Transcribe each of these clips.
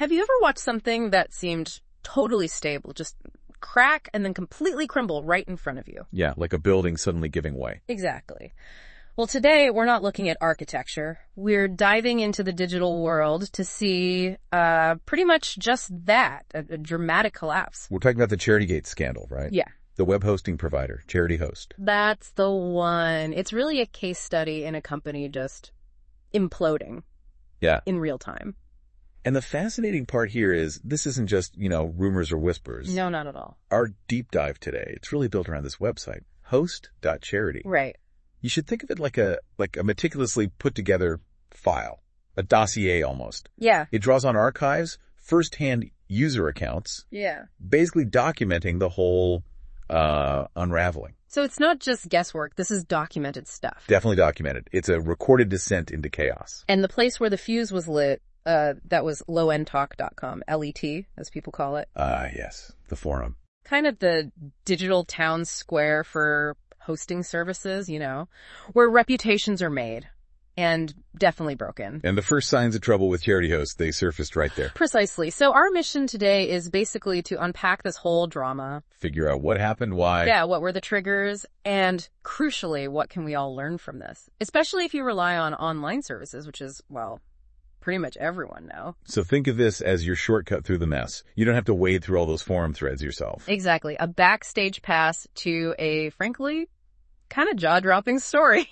Have you ever watched something that seemed totally stable, just crack and then completely crumble right in front of you? Yeah, like a building suddenly giving way. Exactly. Well, today we're not looking at architecture. We're diving into the digital world to see pretty much just that, a dramatic collapse. We're talking about the CharityGate scandal, right? Yeah. The web hosting provider, Charity Host. That's the one. It's really a case study in a company just imploding. Yeah. In real time. And the fascinating part here is this isn't just, rumors or whispers. No, not at all. Our deep dive today, it's really built around this website, host.charity. Right. You should think of it like a meticulously put together file, a dossier almost. Yeah. It draws on archives, first-hand user accounts. Yeah. Basically documenting the whole unraveling. So it's not just guesswork. This is documented stuff. Definitely documented. It's a recorded descent into chaos. And the place where the fuse was lit, that was lowendtalk.com, L-E-T, as people call it. Yes. The forum. Kind of the digital town square for hosting services, where reputations are made. And definitely broken. And the first signs of trouble with Charity Host, they surfaced right there. Precisely. So our mission today is basically to unpack this whole drama. Figure out what happened, why. Yeah, what were the triggers, and crucially, what can we all learn from this? Especially if you rely on online services, which is, pretty much everyone now. So think of this as your shortcut through the mess. You don't have to wade through all those forum threads yourself. Exactly. A backstage pass to a, frankly, kind of jaw-dropping story.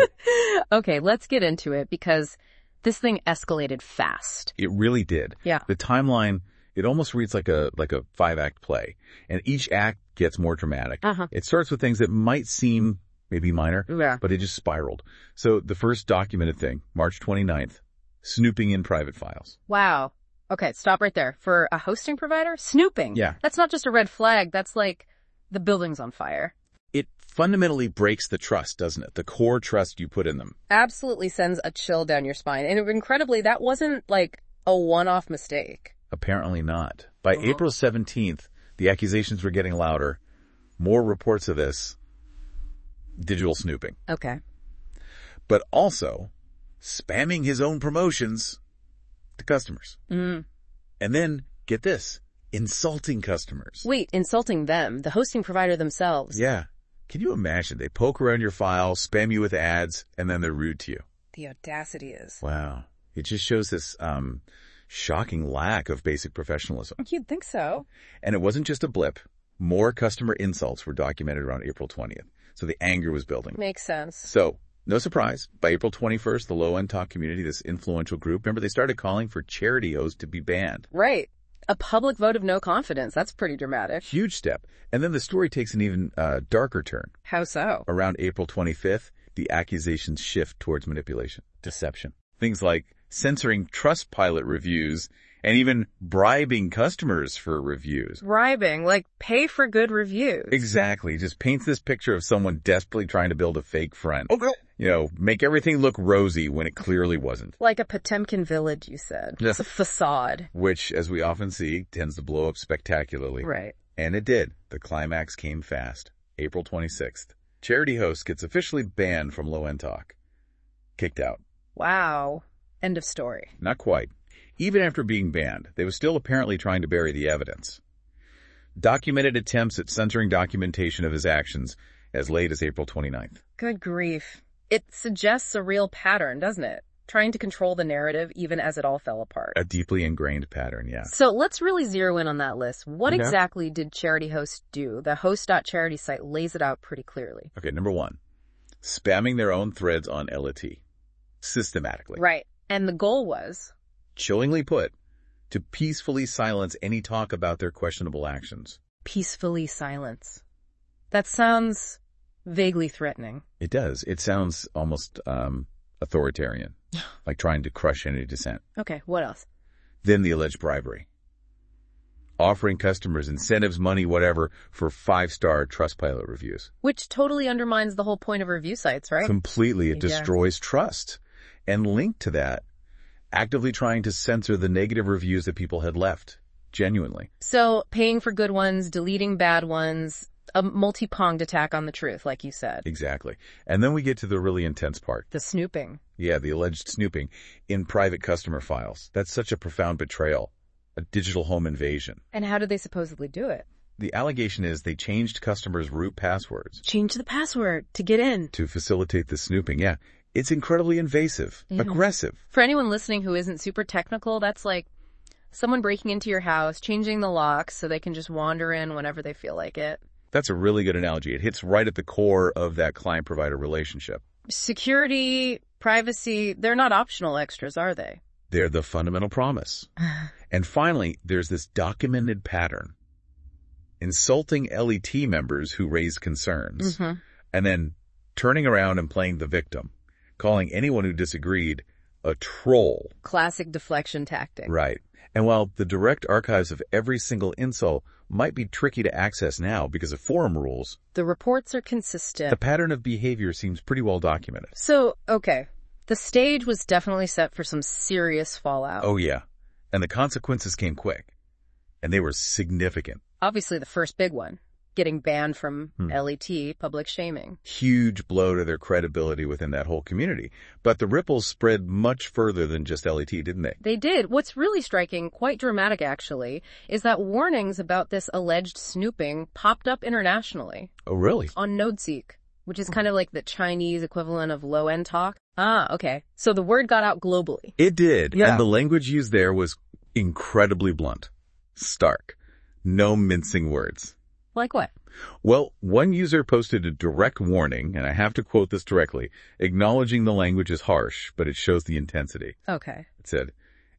Okay, let's get into it because this thing escalated fast. It really did. Yeah. The timeline, it almost reads like a 5-act play, and each act gets more dramatic. It starts with things that might seem maybe minor, but it just spiraled. So the first documented thing, March 29th, snooping in private files. Wow. Okay, stop right there. For a hosting provider, snooping. Yeah. That's not just a red flag. That's like the building's on fire. It fundamentally breaks the trust, doesn't it? The core trust you put in them. Absolutely sends a chill down your spine. And incredibly, that wasn't like a one-off mistake. Apparently not. By April 17th, the accusations were getting louder. More reports of this. Digital snooping. Okay. But also spamming his own promotions to customers. Mm. And then, get this, insulting customers. Wait, insulting them, the hosting provider themselves. Yeah. Can you imagine? They poke around your file, spam you with ads, and then they're rude to you. The audacity is. Wow. It just shows this shocking lack of basic professionalism. You'd think so. And it wasn't just a blip. More customer insults were documented around April 20th. So the anger was building. Makes sense. So, no surprise, by April 21st, the Low End Talk community, this influential group, remember they started calling for Charity Host to be banned. Right. A public vote of no confidence. That's pretty dramatic. Huge step. And then the story takes an even darker turn. How so? Around April 25th, the accusations shift towards manipulation, deception. Things like censoring Trustpilot reviews and even bribing customers for reviews. Bribing, like pay for good reviews. Exactly. Just paints this picture of someone desperately trying to build a fake friend. Okay. Make everything look rosy when it clearly wasn't. Like a Potemkin village, you said. Yeah. It's a facade. Which, as we often see, tends to blow up spectacularly. Right. And it did. The climax came fast. April 26th. Charity Host gets officially banned from Low End Talk. Kicked out. Wow. End of story. Not quite. Even after being banned, they were still apparently trying to bury the evidence. Documented attempts at censoring documentation of his actions as late as April 29th. Good grief. It suggests a real pattern, doesn't it? Trying to control the narrative even as it all fell apart. A deeply ingrained pattern, yeah. So let's really zero in on that list. What exactly did Charity Host do? The host.charity site lays it out pretty clearly. Okay, number one, spamming their own threads on LT. Systematically. Right. And the goal was? Chillingly put, to peacefully silence any talk about their questionable actions. Peacefully silence. That sounds vaguely threatening. It does. It sounds almost authoritarian, like trying to crush any dissent. Okay, what else? Then the alleged bribery. Offering customers incentives, money, whatever, for 5-star Trustpilot reviews. Which totally undermines the whole point of review sites, right? Completely. It destroys trust. And linked to that, actively trying to censor the negative reviews that people had left. Genuinely. So, paying for good ones, deleting bad ones, a multi-pronged attack on the truth, like you said. Exactly. And then we get to the really intense part. The snooping. Yeah, the alleged snooping in private customer files. That's such a profound betrayal. a digital home invasion. And how did they supposedly do it? The allegation is they changed customers' root passwords. Change the password to get in. To facilitate the snooping, yeah. It's incredibly invasive, aggressive. For anyone listening who isn't super technical, that's like someone breaking into your house, changing the locks so they can just wander in whenever they feel like it. That's a really good analogy. It hits right at the core of that client-provider relationship. Security, privacy, they're not optional extras, are they? They're the fundamental promise. And finally, there's this documented pattern. Insulting LET members who raise concerns, and then turning around and playing the victim, calling anyone who disagreed a troll. Classic deflection tactic. Right. And while the direct archives of every single insult might be tricky to access now because of forum rules, the reports are consistent. The pattern of behavior seems pretty well documented. So, okay, the stage was definitely set for some serious fallout. Oh, yeah. And the consequences came quick. And they were significant. Obviously the first big one, getting banned from LET, public shaming. Huge blow to their credibility within that whole community. But the ripples spread much further than just LET, didn't they? They did. What's really striking, quite dramatic actually, is that warnings about this alleged snooping popped up internationally. Oh, really? On NodeSeek, which is kind of like the Chinese equivalent of low-end talk. Ah, okay. So the word got out globally. It did. Yeah. And the language used there was incredibly blunt. Stark. No mincing words. Like what? Well, one user posted a direct warning, and I have to quote this directly, acknowledging the language is harsh, but it shows the intensity. Okay. It said,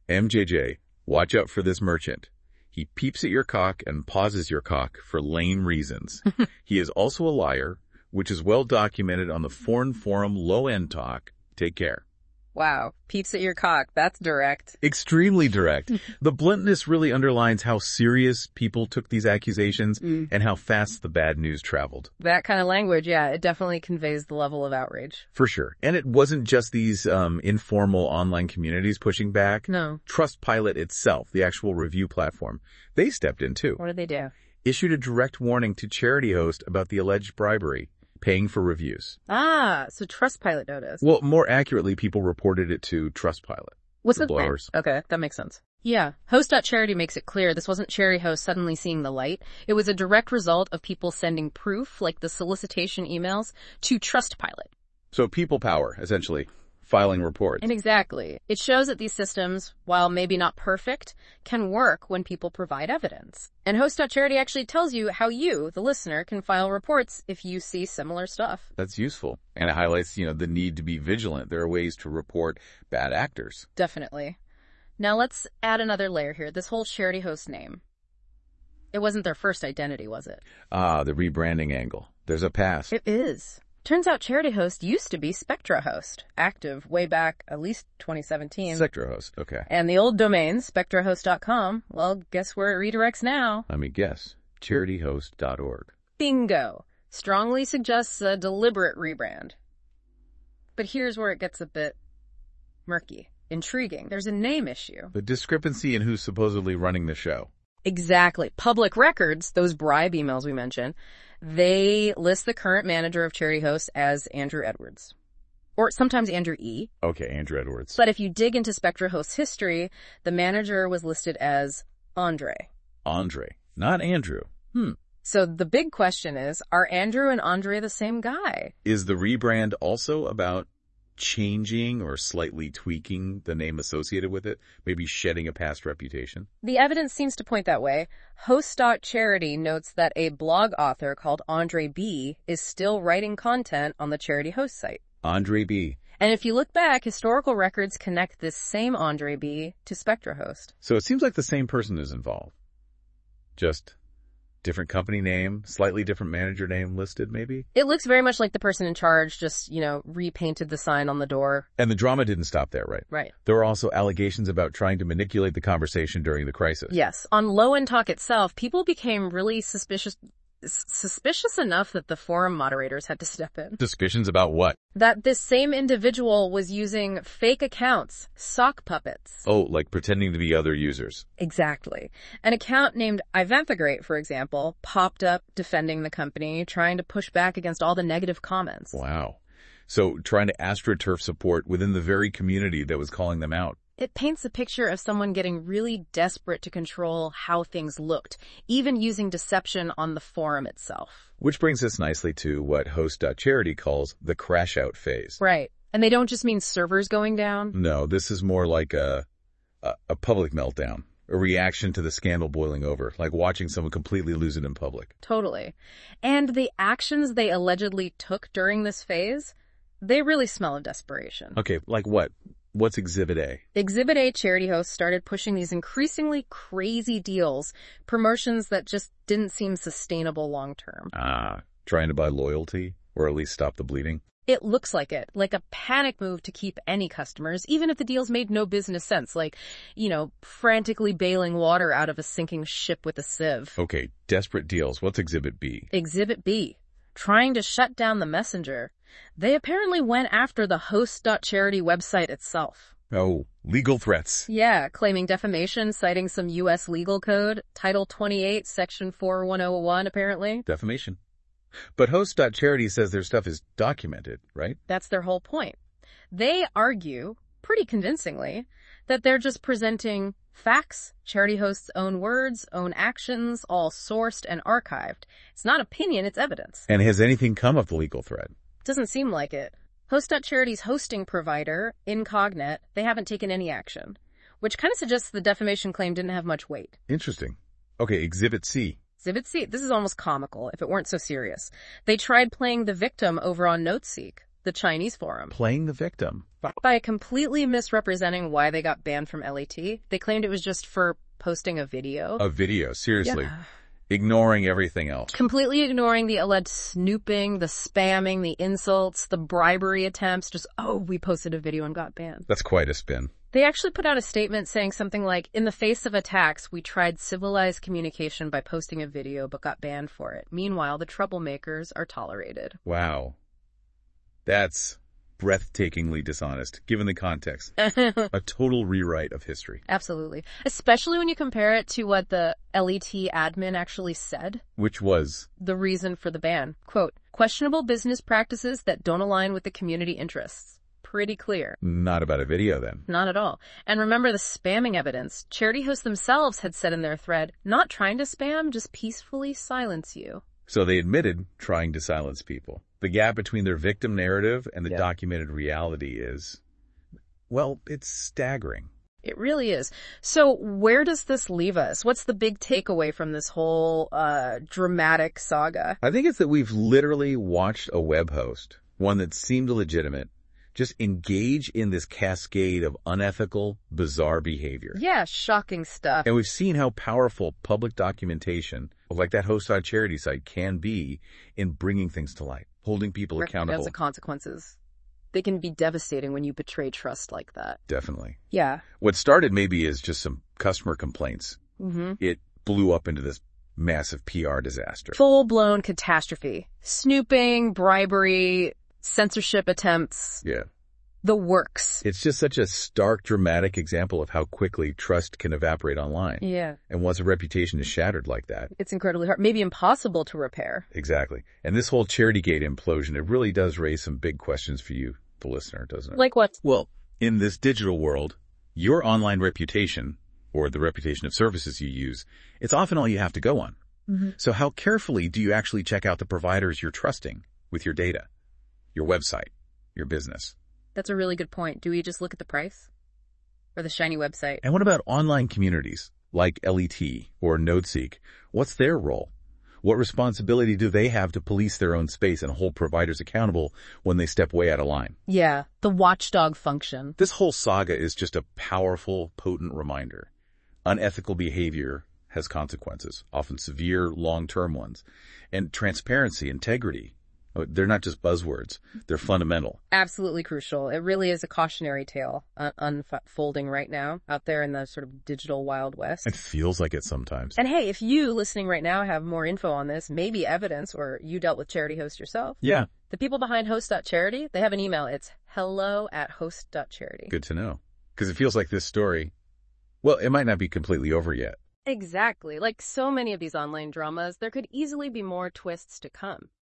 MJJ, watch out for this merchant. He peeps at your cock and pauses your cock for lame reasons. He is also a liar, which is well documented on the foreign forum Low End Talk. Take care. Wow. Peeps at your cock. That's direct. Extremely direct. The bluntness really underlines how serious people took these accusations and how fast the bad news traveled. That kind of language, yeah, it definitely conveys the level of outrage. For sure. And it wasn't just these informal online communities pushing back. No. Trustpilot itself, the actual review platform, they stepped in too. What did they do? Issued a direct warning to Charity Host about the alleged bribery. Paying for reviews. Ah, so Trustpilot noticed. Well, more accurately, people reported it to Trustpilot. What's the blowers? Okay, that makes sense. Yeah. Host.charity makes it clear this wasn't Charity Host suddenly seeing the light. It was a direct result of people sending proof, like the solicitation emails, to Trustpilot. So people power, essentially, filing reports. And exactly. It shows that these systems, while maybe not perfect, can work when people provide evidence. And Host.charity actually tells you how you, the listener, can file reports if you see similar stuff. That's useful. And it highlights, the need to be vigilant. There are ways to report bad actors. Definitely. Now let's add another layer here. This whole Charity Host name. It wasn't their first identity, was it? Ah, the rebranding angle. There's a past. It is. Turns out Charity Host used to be Spectra Host, active way back at least 2017. Spectra Host, okay. And the old domain, spectrahost.com, well, guess where it redirects now? Let me guess. charityhost.org. Bingo. Strongly suggests a deliberate rebrand. But here's where it gets a bit murky. Intriguing. There's a name issue. The discrepancy in who's supposedly running the show. Exactly. Public records, those bribe emails we mentioned, they list the current manager of Charity Host as Andrew Edwards. Or sometimes Andrew E. Okay, Andrew Edwards. But if you dig into Spectra Host's history, the manager was listed as Andre. Andre, not Andrew. So the big question is, are Andrew and Andre the same guy? Is the rebrand also about changing or slightly tweaking the name associated with it, maybe shedding a past reputation? The evidence seems to point that way. Host.charity notes that a blog author called Andre B. is still writing content on the Charity Host site. Andre B. And if you look back, historical records connect this same Andre B. to Spectra Host. So it seems like the same person is involved. Just different company name, slightly different manager name listed, maybe? It looks very much like the person in charge just, repainted the sign on the door. And the drama didn't stop there, right? Right. There were also allegations about trying to manipulate the conversation during the crisis. Yes. On Low End Talk itself, people became really suspicious enough that the forum moderators had to step in. Suspicions about what? That this same individual was using fake accounts, sock puppets. Oh, like pretending to be other users. Exactly. An account named Ivanthagreat, for example, popped up defending the company, trying to push back against all the negative comments. Wow. So trying to astroturf support within the very community that was calling them out. It paints a picture of someone getting really desperate to control how things looked, even using deception on the forum itself. Which brings us nicely to what Host.Charity calls the crash out phase. Right. And they don't just mean servers going down? No, this is more like a public meltdown, a reaction to the scandal boiling over, like watching someone completely lose it in public. Totally. And the actions they allegedly took during this phase, they really smell of desperation. Okay, like what? What's Exhibit A? Exhibit A charity hosts started pushing these increasingly crazy deals, promotions that just didn't seem sustainable long term. Trying to buy loyalty, or at least stop the bleeding? It looks like it, like a panic move to keep any customers, even if the deals made no business sense, like, frantically bailing water out of a sinking ship with a sieve. Okay, desperate deals. What's Exhibit B? Exhibit B, trying to shut down the messenger. They apparently went after the Host.Charity website itself. Oh, legal threats. Yeah, claiming defamation, citing some U.S. legal code, Title 28, Section 41001, apparently. Defamation. But Host.Charity says their stuff is documented, right? That's their whole point. They argue, pretty convincingly, that they're just presenting facts, charity hosts' own words, own actions, all sourced and archived. It's not opinion, it's evidence. And has anything come of the legal threat? Doesn't seem like it. Host.Charity's hosting provider, Incognet, they haven't taken any action, which kind of suggests the defamation claim didn't have much weight. Interesting. Okay, Exhibit C. Exhibit C. This is almost comical, if it weren't so serious. They tried playing the victim over on NoteSeek, the Chinese forum. Playing the victim? By completely misrepresenting why they got banned from LET. They claimed it was just for posting a video. A video, seriously. Yeah. Ignoring everything else. Completely ignoring the alleged snooping, the spamming, the insults, the bribery attempts. Just, we posted a video and got banned. That's quite a spin. They actually put out a statement saying something like, in the face of attacks, we tried civilized communication by posting a video but got banned for it. Meanwhile, the troublemakers are tolerated. Wow. That's breathtakingly dishonest, given the context. A total rewrite of history. Absolutely. Especially when you compare it to what the LET admin actually said. Which was? The reason for the ban. Quote, questionable business practices that don't align with the community interests. Pretty clear. Not about a video, then. Not at all. And remember the spamming evidence. Charity hosts themselves had said in their thread, not trying to spam, just peacefully silence you. So they admitted trying to silence people. The gap between their victim narrative and the documented reality is, well, it's staggering. It really is. So where does this leave us? What's the big takeaway from this whole dramatic saga? I think it's that we've literally watched a web host, one that seemed legitimate, just engage in this cascade of unethical, bizarre behavior. Yeah, shocking stuff. And we've seen how powerful public documentation, like that Host.Charity site, can be in bringing things to light, holding people accountable. The consequences. They can be devastating when you betray trust like that. Definitely. Yeah. What started maybe as just some customer complaints. Mm-hmm. It blew up into this massive PR disaster. Full-blown catastrophe. Snooping, bribery, censorship attempts. Yeah. The works. It's just such a stark, dramatic example of how quickly trust can evaporate online. Yeah. And once a reputation is shattered like that, it's incredibly hard, maybe impossible to repair. Exactly. And this whole CharityGate implosion, it really does raise some big questions for you, the listener, doesn't it? Like what? Well, in this digital world, your online reputation, or the reputation of services you use, it's often all you have to go on. Mm-hmm. So how carefully do you actually check out the providers you're trusting with your data, your website, your business? That's a really good point. Do we just look at the price? Or the shiny website? And what about online communities like LET or NodeSeek? What's their role? What responsibility do they have to police their own space and hold providers accountable when they step way out of line? Yeah, the watchdog function. This whole saga is just a powerful, potent reminder. Unethical behavior has consequences, often severe, long-term ones. And transparency, integrity, they're not just buzzwords. They're fundamental. Absolutely crucial. It really is a cautionary tale unfolding right now out there in the sort of digital Wild West. It feels like it sometimes. And hey, if you listening right now have more info on this, maybe evidence, or you dealt with Charity Host yourself. Yeah. The people behind Host.Charity, they have an email. It's hello@host.charity. Good to know. Because it feels like this story, well, it might not be completely over yet. Exactly. Like so many of these online dramas, there could easily be more twists to come.